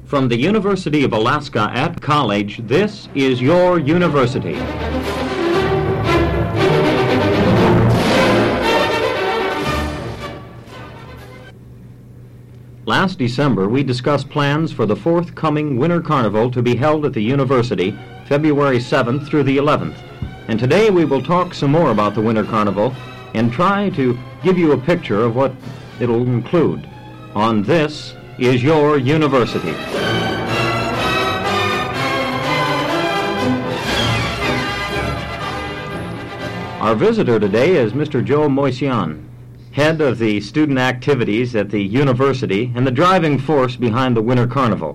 From the University of Alaska at College, this is Your University. Last December, we discussed plans for the forthcoming Winter Carnival to be held at the University February 7th through the 11th. And today we will talk some more about the Winter Carnival and try to give you a picture of what it'll include on This is Your University. Our visitor today is Mr. Joe Moisian, head of the student activities at the university and the driving force behind the Winter Carnival.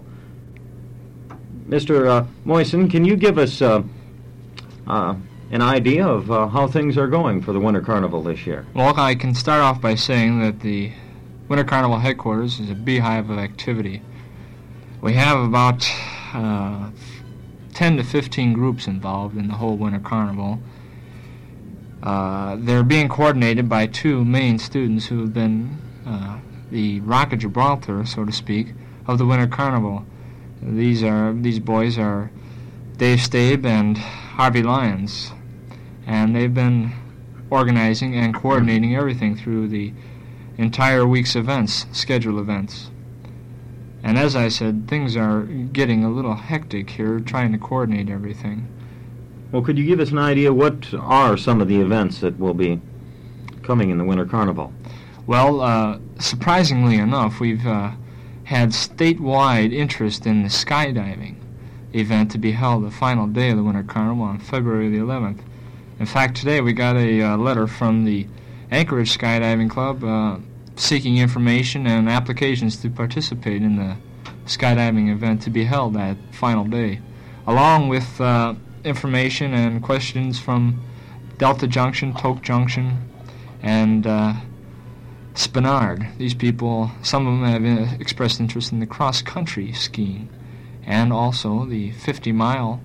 Mr. Moisian, can you give us an idea of how things are going for the Winter Carnival this year? Well, I can start off by saying that the Winter Carnival headquarters is a beehive of activity. We have about 10 to 15 groups involved in the whole Winter Carnival. They're being coordinated by two main students who have been the Rock of Gibraltar, so to speak, of the Winter Carnival. These boys are Dave Stabe and Harvey Lyons, and they've been organizing and coordinating everything through the entire week's events, scheduled events. And as I said, things are getting a little hectic here, trying to coordinate everything. Well, could you give us an idea what are some of the events that will be coming in the Winter Carnival? Well, surprisingly enough, we've had statewide interest in the skydiving event to be held the final day of the Winter Carnival on February the 11th. In fact, today we got a letter from the Anchorage Skydiving Club seeking information and applications to participate in the skydiving event to be held that final day, along with information and questions from Delta Junction, Tok Junction, and Spenard. These people, some of them have expressed interest in the cross-country skiing and also the 50-mile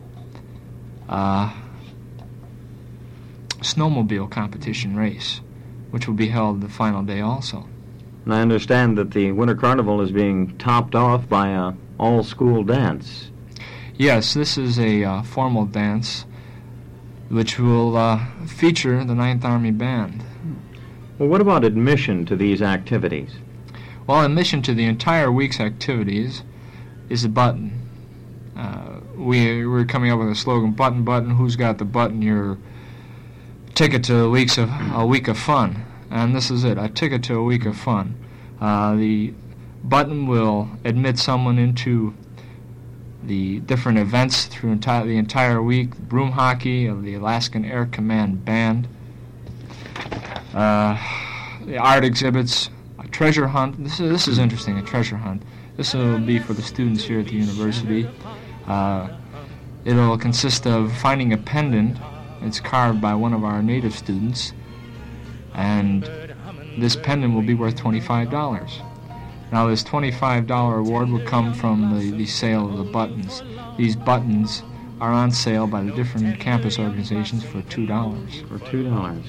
snowmobile competition race, which will be held the final day also. And I understand that the Winter Carnival is being topped off by an all-school dance. Yes, this is a formal dance which will feature the Ninth Army Band. Well, what about admission to these activities? Well, admission to the entire week's activities is a button. We're coming up with a slogan, button, button, who's got the button? Your ticket to a week of fun. And this is it, a ticket to a week of fun. The button will admit someone into the different events through the entire week, broom hockey of the Alaskan Air Command Band, the art exhibits, a treasure hunt. This is interesting, a treasure hunt. This will be for the students here at the university. It'll consist of finding a pendant. It's carved by one of our native students, and this pendant will be worth $25. Now, this $25 award will come from the sale of the buttons. These buttons are on sale by the different campus organizations for $2. For $2.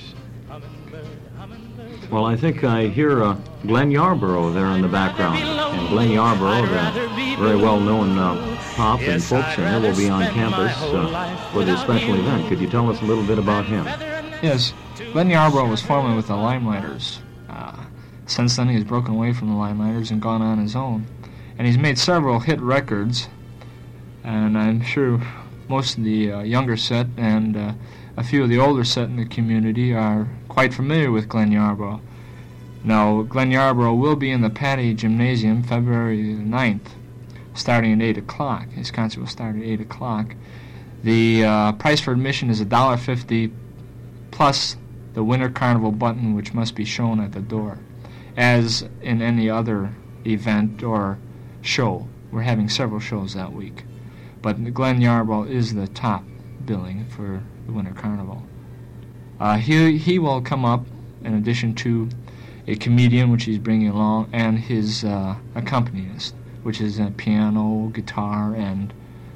Well, I think I hear Glenn Yarborough there in the background. And Glenn Yarborough, the very well-known pop and folk singer, will be on campus for this special event. Could you tell us a little bit about him? Yes, Glenn Yarborough was formerly with the Limelighters. Since then, he's broken away from the Limelighters and gone on his own. And he's made several hit records, and I'm sure most of the younger set and a few of the older set in the community are quite familiar with Glenn Yarborough. Now, Glenn Yarborough will be in the Patty Gymnasium February the 9th, starting at 8 o'clock. His concert will start at 8 o'clock. The price for admission is $1.50 plus the Winter Carnival button, which must be shown at the door. As in any other event or show, we're having several shows that week. But Glenn Yarborough is the top billing for the Winter Carnival. He will come up in addition to a comedian, which he's bringing along, and his accompanist, which is a piano, guitar, and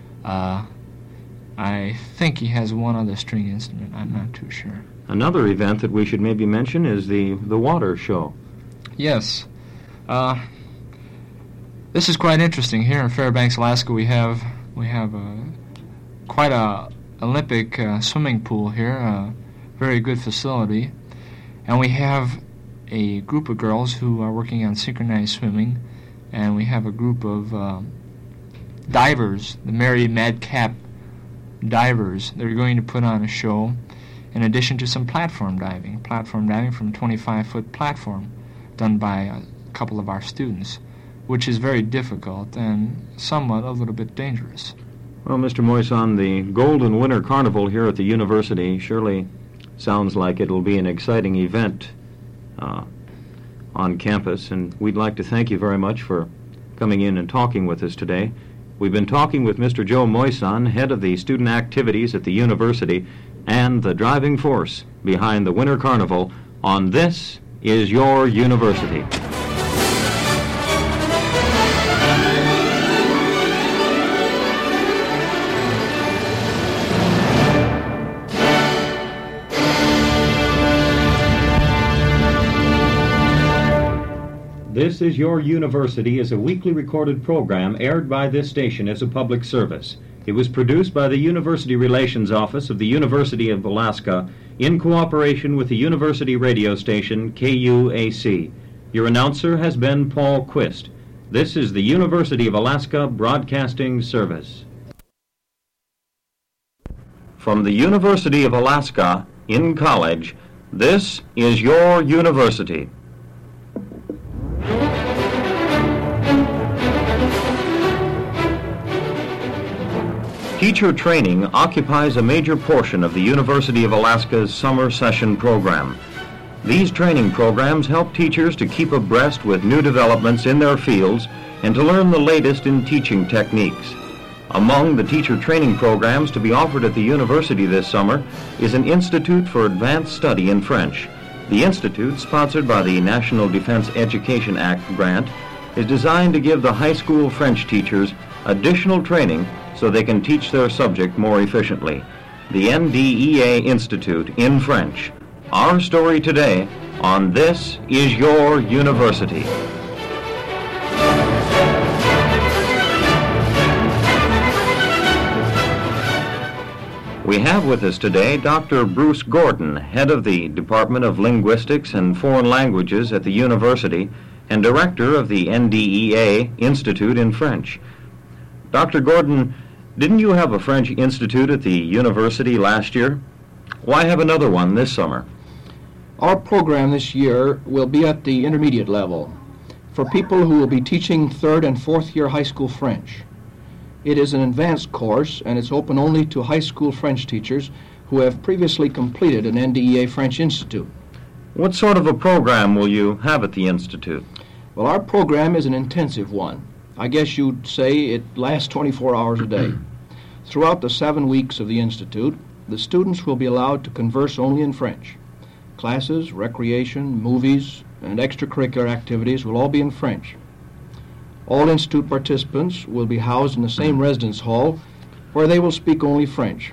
I think he has one other string instrument. I'm not too sure. Another event that we should maybe mention is the water show. Yes. This is quite interesting. Here in Fairbanks, Alaska, we have quite a Olympic swimming pool here, a very good facility, and we have a group of girls who are working on synchronized swimming, and we have a group of divers, the Mary Madcap divers. They're going to put on a show in addition to some platform diving from 25-foot platform done by a couple of our students, which is very difficult and somewhat a little bit dangerous. Well, Mr. Moison, the Golden Winter Carnival here at the university surely sounds like it'll be an exciting event on campus, and we'd like to thank you very much for coming in and talking with us today. We've been talking with Mr. Joe Moison, head of the student activities at the university and the driving force behind the Winter Carnival on This Is Your University. This Is Your University is a weekly recorded program aired by this station as a public service. It was produced by the University Relations Office of the University of Alaska in cooperation with the university radio station KUAC. Your announcer has been Paul Quist. This is the University of Alaska Broadcasting Service. From the University of Alaska in college, this is your university. Teacher training occupies a major portion of the University of Alaska's summer session program. These training programs help teachers to keep abreast with new developments in their fields and to learn the latest in teaching techniques. Among the teacher training programs to be offered at the university this summer is an Institute for Advanced Study in French. The Institute, sponsored by the National Defense Education Act grant, is designed to give the high school French teachers additional training so they can teach their subject more efficiently. The NDEA Institute in French. Our story today on This Is Your University. We have with us today Dr. Bruce Gordon, head of the Department of Linguistics and Foreign Languages at the university and director of the NDEA Institute in French. Dr. Gordon, didn't you have a French institute at the university last year? Why have another one this summer? Our program this year will be at the intermediate level for people who will be teaching third and fourth year high school French. It is an advanced course, and it's open only to high school French teachers who have previously completed an NDEA French Institute. What sort of a program will you have at the Institute? Well, our program is an intensive one. I guess you'd say it lasts 24 hours a day. Throughout the 7 weeks of the Institute, the students will be allowed to converse only in French. Classes, recreation, movies, and extracurricular activities will all be in French. All Institute participants will be housed in the same residence hall where they will speak only French.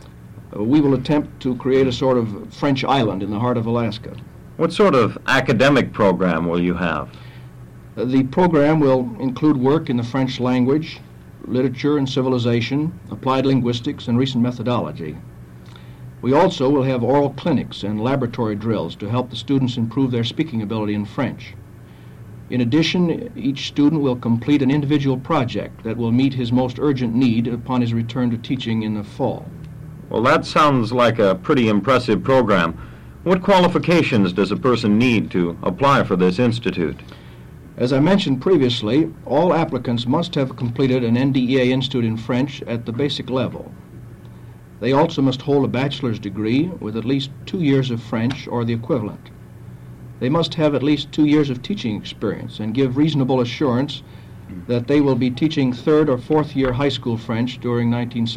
We will attempt to create a sort of French island in the heart of Alaska. What sort of academic program will you have? The program will include work in the French language, literature and civilization, applied linguistics, and recent methodology. We also will have oral clinics and laboratory drills to help the students improve their speaking ability in French. In addition, each student will complete an individual project that will meet his most urgent need upon his return to teaching in the fall. Well, that sounds like a pretty impressive program. What qualifications does a person need to apply for this institute? As I mentioned previously, all applicants must have completed an NDEA Institute in French at the basic level. They also must hold a bachelor's degree with at least 2 years of French or the equivalent. They must have at least 2 years of teaching experience and give reasonable assurance that they will be teaching third or fourth year high school French during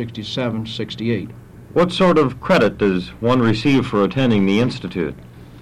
1967-68. What sort of credit does one receive for attending the Institute?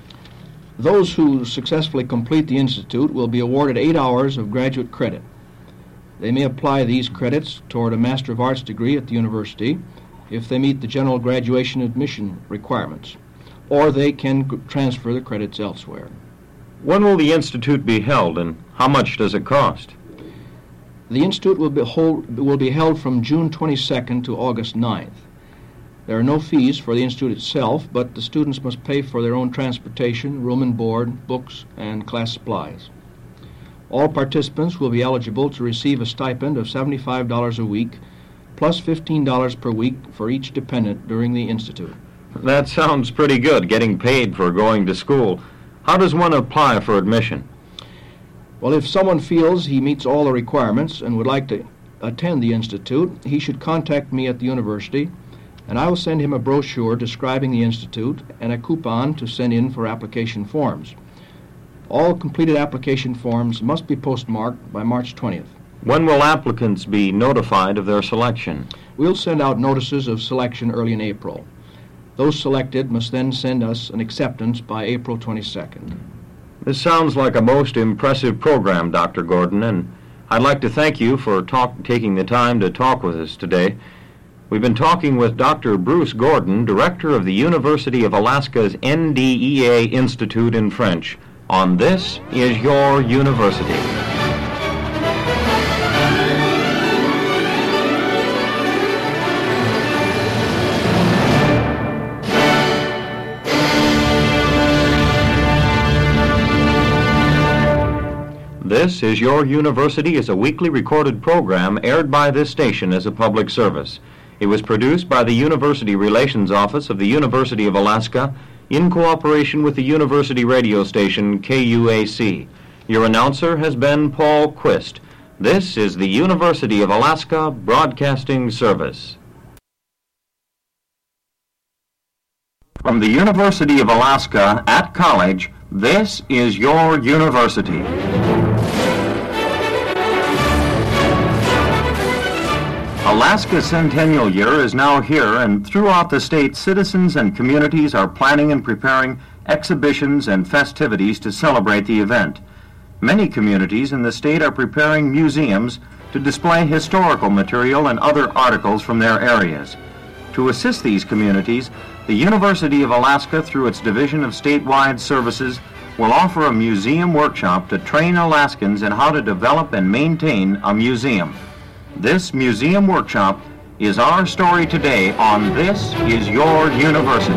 Those who successfully complete the Institute will be awarded 8 hours of graduate credit. They may apply these credits toward a Master of Arts degree at the university if they meet the general graduation admission requirements, or they can transfer the credits elsewhere. When will the Institute be held, and how much does it cost? The Institute will be held from June 22nd to August 9th. There are no fees for the Institute itself, but the students must pay for their own transportation, room and board, books, and class supplies. All participants will be eligible to receive a stipend of $75 a week, plus $15 per week for each dependent during the Institute. That sounds pretty good, getting paid for going to school. How does one apply for admission? Well, if someone feels he meets all the requirements and would like to attend the Institute, he should contact me at the university, and I will send him a brochure describing the Institute and a coupon to send in for application forms. All completed application forms must be postmarked by March 20th. When will applicants be notified of their selection? We'll send out notices of selection early in April. Those selected must then send us an acceptance by April 22nd. This sounds like a most impressive program, Dr. Gordon, and I'd like to thank you for taking the time to talk with us today. We've been talking with Dr. Bruce Gordon, director of the University of Alaska's NDEA Institute in French, on This Is Your University. This Is Your University is a weekly recorded program aired by this station as a public service. It was produced by the University Relations Office of the University of Alaska in cooperation with the University radio station KUAC. Your announcer has been Paul Quist. This is the University of Alaska Broadcasting Service. From the University of Alaska at College, this is your university. Alaska's Centennial Year is now here, and throughout the state, citizens and communities are planning and preparing exhibitions and festivities to celebrate the event. Many communities in the state are preparing museums to display historical material and other articles from their areas. To assist these communities, the University of Alaska, through its Division of Statewide Services, will offer a museum workshop to train Alaskans in how to develop and maintain a museum. This museum workshop is our story today on This Is Your University.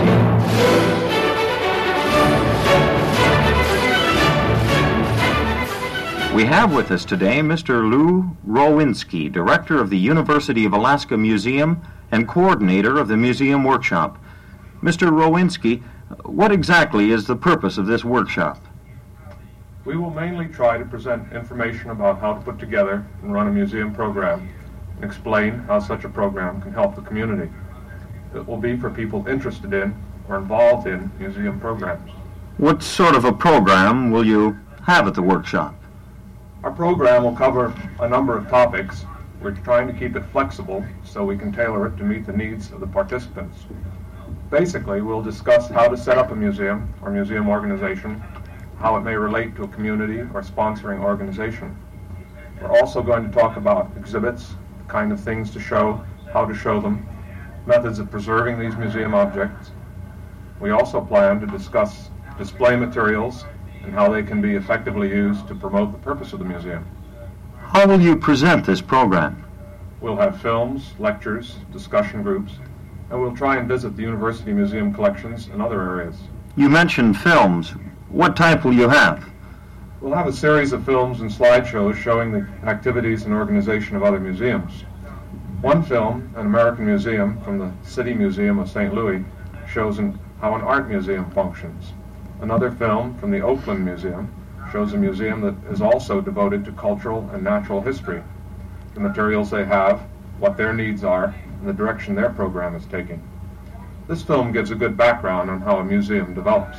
We have with us today Mr. Lou Rowinski, Director of the University of Alaska Museum and Coordinator of the Museum Workshop. Mr. Rowinski, what exactly is the purpose of this workshop? We will mainly try to present information about how to put together and run a museum program and explain how such a program can help the community. It will be for people interested in or involved in museum programs. What sort of a program will you have at the workshop? Our program will cover a number of topics. We're trying to keep it flexible so we can tailor it to meet the needs of the participants. Basically, we'll discuss how to set up a museum or museum organization, how it may relate to a community or sponsoring organization. We're also going to talk about exhibits, the kind of things to show, how to show them, methods of preserving these museum objects. We also plan to discuss display materials and how they can be effectively used to promote the purpose of the museum. How will you present this program? We'll have films, lectures, discussion groups, and we'll try and visit the university museum collections and other areas. You mentioned films. What type will you have? We'll have a series of films and slideshows showing the activities and organization of other museums. One film, An American Museum, from the City Museum of St. Louis, shows how an art museum functions. Another film from the Oakland Museum shows a museum that is also devoted to cultural and natural history, the materials they have, what their needs are, and the direction their program is taking. This film gives a good background on how a museum develops.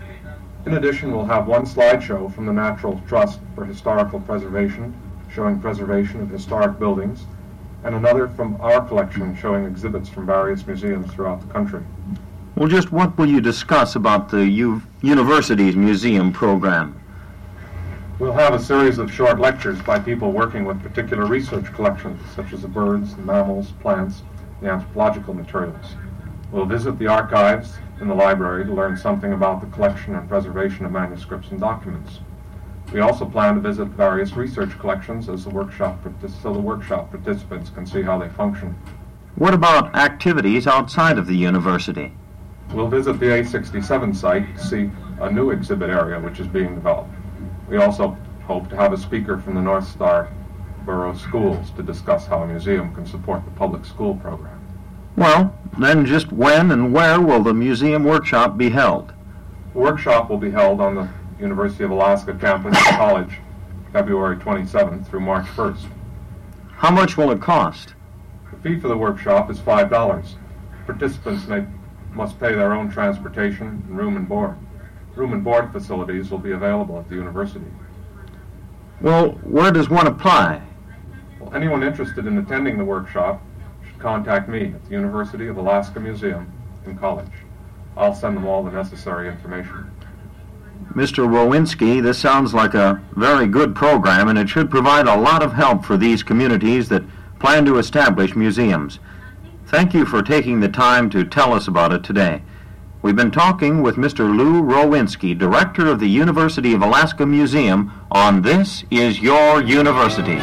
In addition, we'll have one slideshow from the Natural Trust for Historical Preservation, showing preservation of historic buildings, and another from our collection showing exhibits from various museums throughout the country. Well, just what will you discuss about the university's museum program? We'll have a series of short lectures by people working with particular research collections, such as the birds, the mammals, plants, the anthropological materials. We'll visit the archives in the library to learn something about the collection and preservation of manuscripts and documents. We also plan to visit various research collections so the workshop participants can see how they function. What about activities outside of the university? We'll visit the A67 site to see a new exhibit area which is being developed. We also hope to have a speaker from the North Star Borough Schools to discuss how a museum can support the public school program. Well, then just when and where will the museum workshop be held? The workshop will be held on the University of Alaska campus at College, February 27th through March 1st. How much will it cost? The fee for the workshop is $5. Participants must pay their own transportation and room and board. Room and board facilities will be available at the university. Well, where does one apply? Well, anyone interested in attending the workshop should contact me at the University of Alaska Museum in College. I'll send them all the necessary information. Mr. Rowinski, this sounds like a very good program, and it should provide a lot of help for these communities that plan to establish museums. Thank you for taking the time to tell us about it today. We've been talking with Mr. Lou Rowinski, Director of the University of Alaska Museum, on This Is Your University.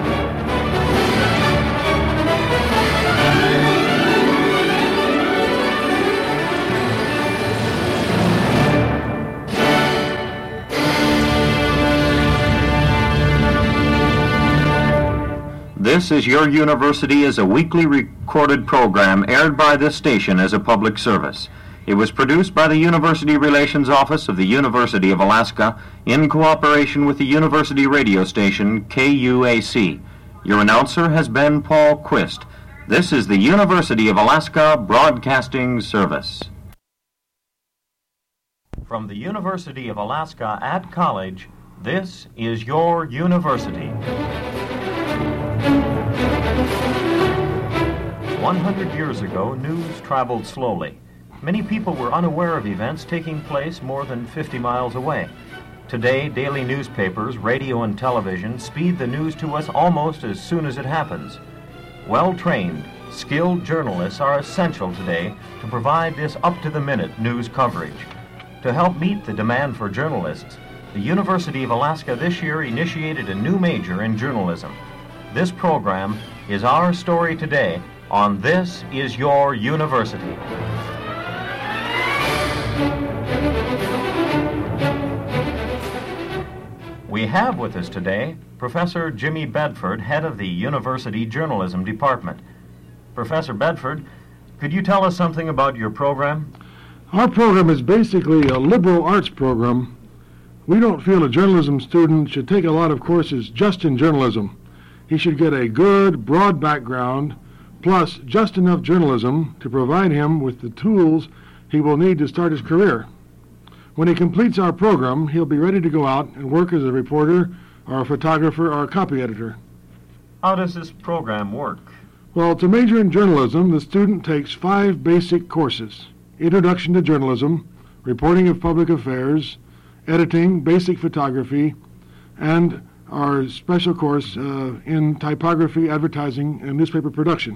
This Is Your University is a weekly recorded program aired by this station as a public service. It was produced by the University Relations Office of the University of Alaska in cooperation with the University radio station KUAC. Your announcer has been Paul Quist. This is the University of Alaska Broadcasting Service. From the University of Alaska at College, this is Your University. 100 years ago, news traveled slowly. Many people were unaware of events taking place more than 50 miles away. Today, daily newspapers, radio, and television speed the news to us almost as soon as it happens. Well-trained, skilled journalists are essential today to provide this up-to-the-minute news coverage. To help meet the demand for journalists, the University of Alaska this year initiated a new major in journalism. This program is Our Story Today on This Is Your University. We have with us today Professor Jimmy Bedford, head of the University Journalism Department. Professor Bedford, could you tell us something about your program? Our program is basically a liberal arts program. We don't feel a journalism student should take a lot of courses just in journalism. He should get a good, broad background, plus just enough journalism to provide him with the tools he will need to start his career. When he completes our program, he'll be ready to go out and work as a reporter or a photographer or a copy editor. How does this program work? Well, to major in journalism, the student takes 5 basic courses: Introduction to Journalism, Reporting of Public Affairs, Editing, Basic Photography, and our special course in typography, advertising, and newspaper production.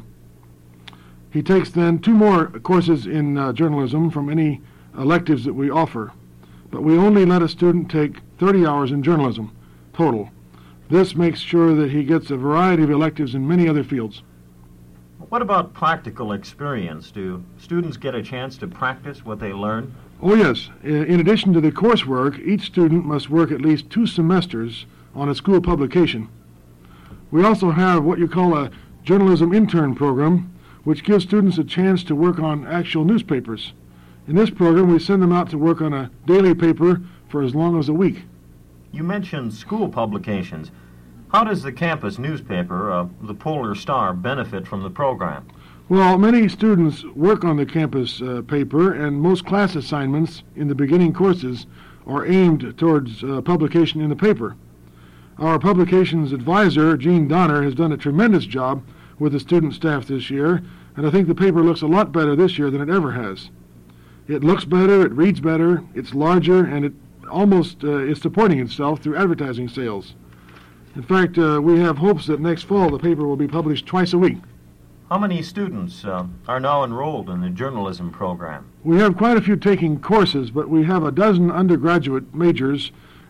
He takes then 2 more courses in journalism from any electives that we offer, but we only let a student take 30 hours in journalism total. This makes sure that he gets a variety of electives in many other fields. What about practical experience? Do students get a chance to practice what they learn? Oh yes. In addition to the coursework, each student must work at least 2 semesters on a school publication. We also have what you call a journalism intern program, which gives students a chance to work on actual newspapers. In this program, we send them out to work on a daily paper for as long as a week. You mentioned school publications. How does the campus newspaper, the Polar Star, benefit from the program? Well, many students work on the campus paper, and most class assignments in the beginning courses are aimed towards publication in the paper. Our publications advisor, Gene Donner, has done a tremendous job with the student staff this year, and I think the paper looks a lot better this year than it ever has. It looks better, it reads better, it's larger, and it almost is supporting itself through advertising sales. In fact, we have hopes that next fall the paper will be published twice a week. How many students are now enrolled in the journalism program? We have quite a few taking courses, but we have a dozen undergraduate majors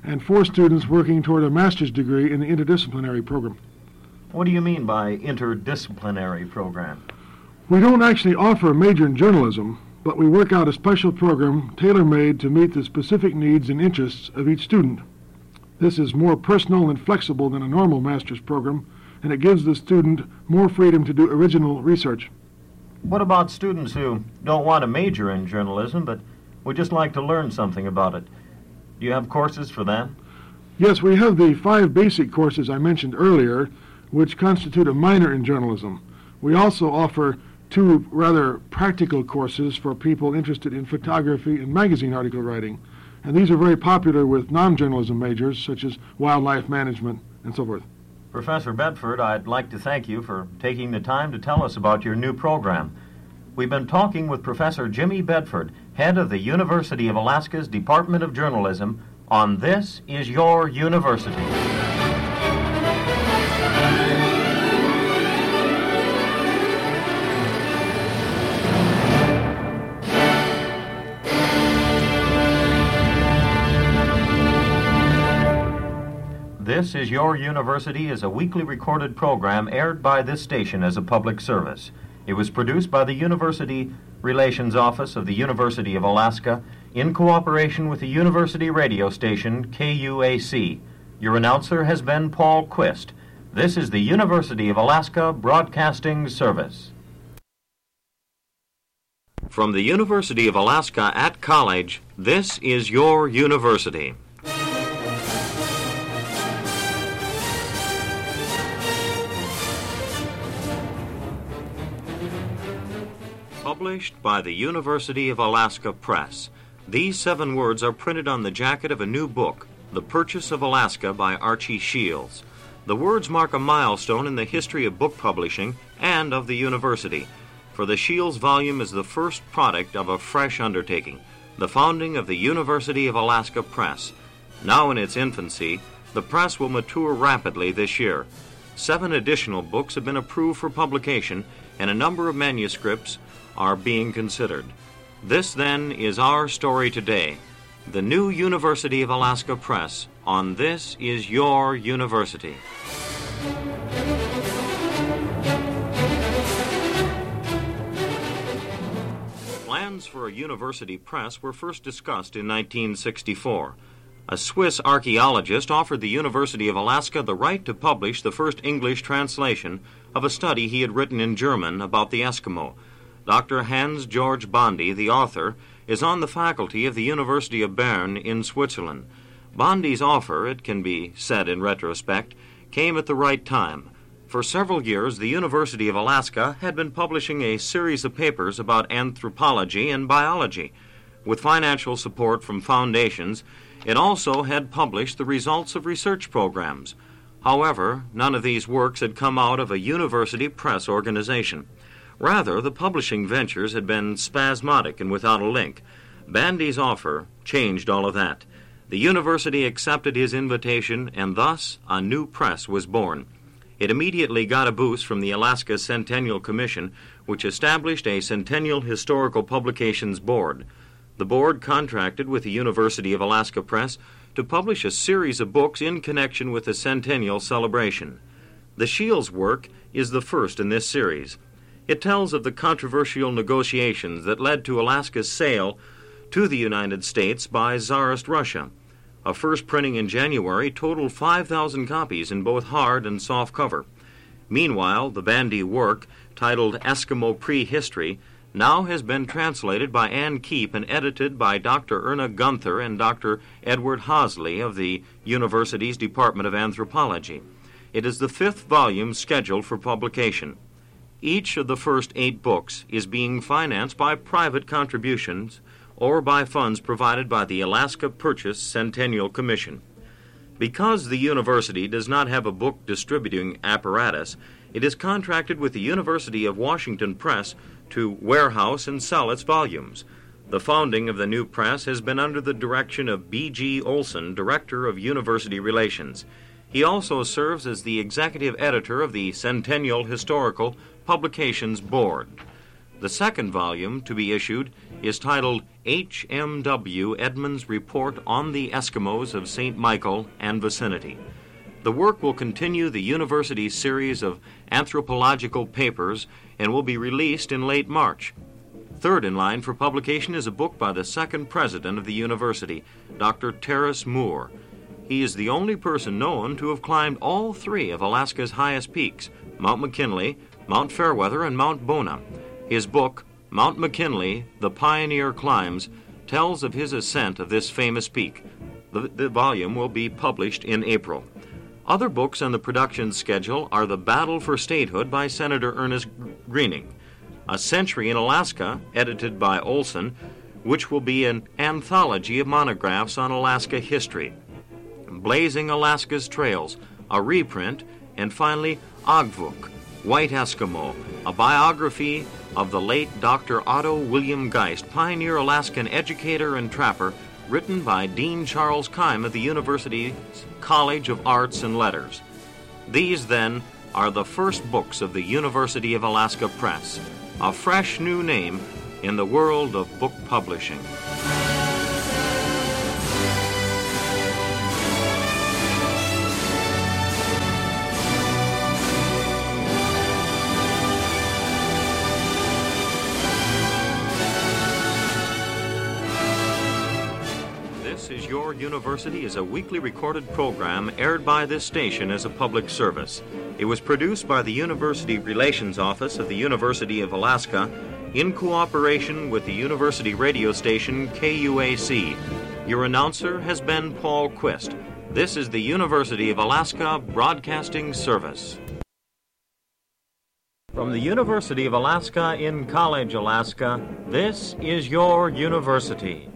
and 4 students working toward a master's degree in the interdisciplinary program. What do you mean by interdisciplinary program? We don't actually offer a major in journalism, but we work out a special program tailor-made to meet the specific needs and interests of each student. This is more personal and flexible than a normal master's program, and it gives the student more freedom to do original research. What about students who don't want to major in journalism, but would just like to learn something about it? Do you have courses for them? Yes, we have the 5 basic courses I mentioned earlier, which constitute a minor in journalism. We also offer 2 rather practical courses for people interested in photography and magazine article writing. And these are very popular with non-journalism majors, such as wildlife management and so forth. Professor Bedford, I'd like to thank you for taking the time to tell us about your new program. We've been talking with Professor Jimmy Bedford, head of the University of Alaska's Department of Journalism, on This Is Your University. This Is Your University is a weekly recorded program aired by this station as a public service. It was produced by the University Relations Office of the University of Alaska in cooperation with the University radio station KUAC. Your announcer has been Paul Quist. This is the University of Alaska Broadcasting Service. From the University of Alaska at College, this is Your University. Published by the University of Alaska Press. These 7 words are printed on the jacket of a new book, The Purchase of Alaska by Archie Shields. The words mark a milestone in the history of book publishing and of the university, for the Shields volume is the first product of a fresh undertaking, the founding of the University of Alaska Press. Now in its infancy, the press will mature rapidly this year. 7 additional books have been approved for publication, and a number of manuscripts are being considered. This, then, is our story today. The new University of Alaska Press on This Is Your University. Plans for a university press were first discussed in 1964. A Swiss archaeologist offered the University of Alaska the right to publish the first English translation of a study he had written in German about the Eskimo. Dr. Hans-Georg Bondy, the author, is on the faculty of the University of Bern in Switzerland. Bondy's offer, it can be said in retrospect, came at the right time. For several years, the University of Alaska had been publishing a series of papers about anthropology and biology. With financial support from foundations, it also had published the results of research programs. However, none of these works had come out of a university press organization. Rather, the publishing ventures had been spasmodic and without a link. Bondy's offer changed all of that. The university accepted his invitation, and thus a new press was born. It immediately got a boost from the Alaska Centennial Commission, which established a Centennial Historical Publications Board. The board contracted with the University of Alaska Press to publish a series of books in connection with the centennial celebration. The Shields work is the first in this series. It tells of the controversial negotiations that led to Alaska's sale to the United States by Tsarist Russia. A first printing in January totaled 5,000 copies in both hard and soft cover. Meanwhile, the Bondy work, titled Eskimo Prehistory, now has been translated by Ann Keep and edited by Dr. Erna Gunther and Dr. Edward Hosley of the university's Department of Anthropology. It is the 5th volume scheduled for publication. Each of the first 8 books is being financed by private contributions or by funds provided by the Alaska Purchase Centennial Commission. Because the university does not have a book distributing apparatus, it is contracted with the University of Washington Press to warehouse and sell its volumes. The founding of the new press has been under the direction of B.G. Olson, Director of University Relations. He also serves as the executive editor of the Centennial Historical Publications Board. The second volume, to be issued, is titled H.M.W. Edmonds' Report on the Eskimos of St. Michael and Vicinity. The work will continue the university's series of anthropological papers and will be released in late March. Third in line for publication is a book by the second president of the university, Dr. Terrace Moore. He is the only person known to have climbed all three of Alaska's highest peaks, Mount McKinley, Mount Fairweather, and Mount Bona. His book, Mount McKinley, The Pioneer Climbs, tells of his ascent of this famous peak. The volume will be published in April. Other books on the production schedule are The Battle for Statehood by Senator Ernest Greening, A Century in Alaska, edited by Olson, which will be an anthology of monographs on Alaska history, Blazing Alaska's Trails, a reprint, and finally Ogvuk, White Eskimo, a biography of the late Dr. Otto William Geist, pioneer Alaskan educator and trapper, written by Dean Charles Keim of the University's College of Arts and Letters. These, then, are the first books of the University of Alaska Press, a fresh new name in the world of book publishing. This is Your University is a weekly recorded program aired by this station as a public service. It was produced by the University Relations Office of the University of Alaska in cooperation with the university radio station KUAC. Your announcer has been Paul Quist. This is the University of Alaska Broadcasting Service. From the University of Alaska in College, Alaska, this is Your University.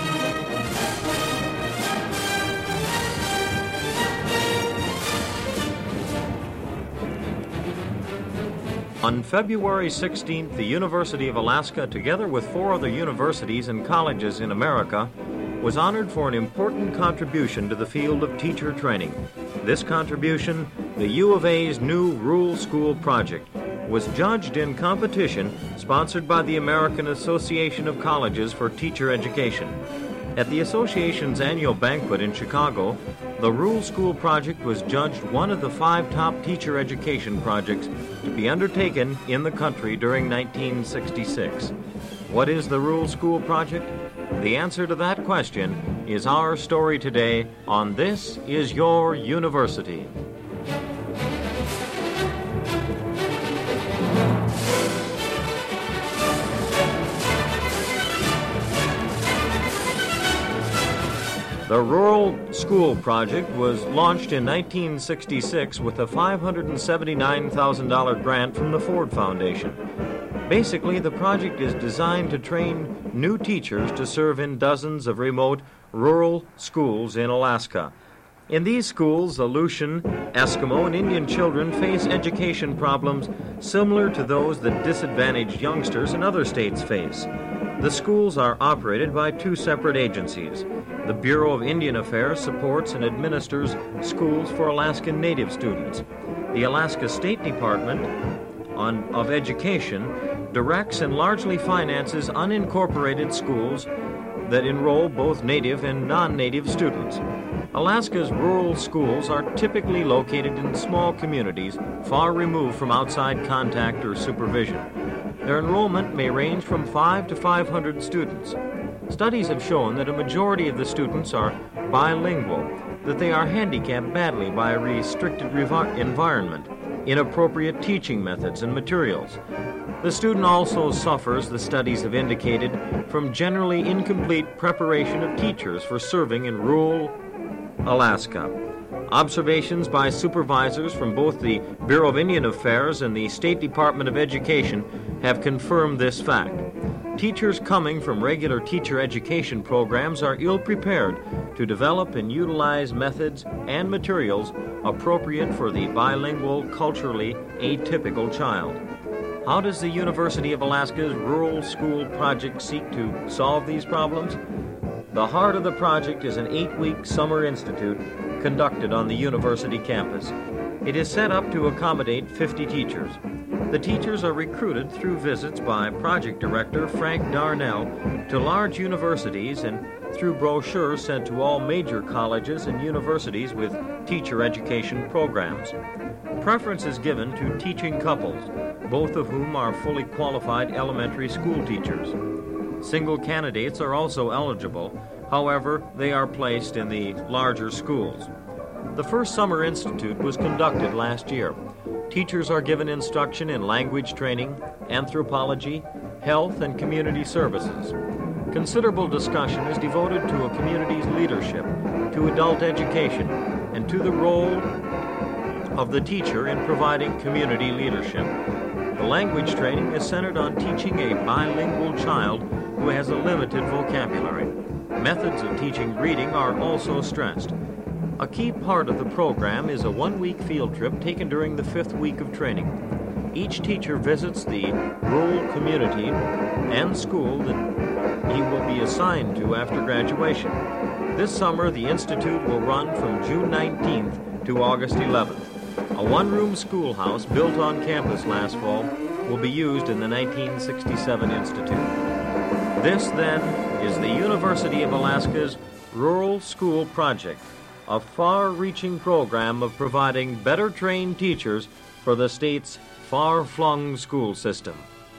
On February 16th, the University of Alaska, together with 4 other universities and colleges in America, was honored for an important contribution to the field of teacher training. This contribution, the U of A's new Rural School Project, was judged in competition sponsored by the American Association of Colleges for Teacher Education. At the association's annual banquet in Chicago, the Rural School Project was judged one of the 5 top teacher education projects to be undertaken in the country during 1966. What is the Rural School Project? The answer to that question is our story today on This Is Your University. The Rural School Project was launched in 1966 with a $579,000 grant from the Ford Foundation. Basically, the project is designed to train new teachers to serve in dozens of remote rural schools in Alaska. In these schools, Aleutian, Eskimo, and Indian children face education problems similar to those that disadvantaged youngsters in other states face. The schools are operated by 2 separate agencies. The Bureau of Indian Affairs supports and administers schools for Alaskan Native students. The Alaska State Department of Education directs and largely finances unincorporated schools that enroll both Native and non-Native students. Alaska's rural schools are typically located in small communities far removed from outside contact or supervision. Their enrollment may range from 5 to 500 students. Studies have shown that a majority of the students are bilingual, that they are handicapped badly by a restricted environment, inappropriate teaching methods and materials. The student also suffers, the studies have indicated, from generally incomplete preparation of teachers for serving in rural Alaska. Observations by supervisors from both the Bureau of Indian Affairs and the State Department of Education have confirmed this fact. Teachers coming from regular teacher education programs are ill-prepared to develop and utilize methods and materials appropriate for the bilingual, culturally atypical child. How does the University of Alaska's Rural School Project seek to solve these problems? The heart of the project is an 8-week summer institute conducted on the university campus. It is set up to accommodate 50 teachers. The teachers are recruited through visits by Project Director Frank Darnell to large universities and through brochures sent to all major colleges and universities with teacher education programs. Preference is given to teaching couples, both of whom are fully qualified elementary school teachers. Single candidates are also eligible, however, they are placed in the larger schools. The first Summer Institute was conducted last year. Teachers are given instruction in language training, anthropology, health, and community services. Considerable discussion is devoted to a community's leadership, to adult education, and to the role of the teacher in providing community leadership. The language training is centered on teaching a bilingual child who has a limited vocabulary. Methods of teaching reading are also stressed. A key part of the program is a one-week field trip taken during the 5th week of training. Each teacher visits the rural community and school that he will be assigned to after graduation. This summer, the Institute will run from June 19th to August 11th. A one-room schoolhouse built on campus last fall will be used in the 1967 Institute. This, then, is the University of Alaska's Rural School Project, a far-reaching program of providing better-trained teachers for the state's far-flung school system.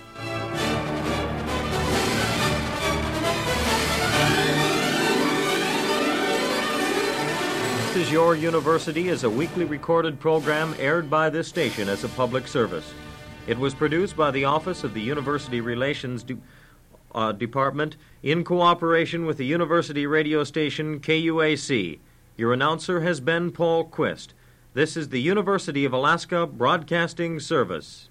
This is Your University is a weekly recorded program aired by this station as a public service. It was produced by the Office of the University Relations Department in cooperation with the university radio station KUAC. Your announcer has been Paul Quist. This is the University of Alaska Broadcasting Service.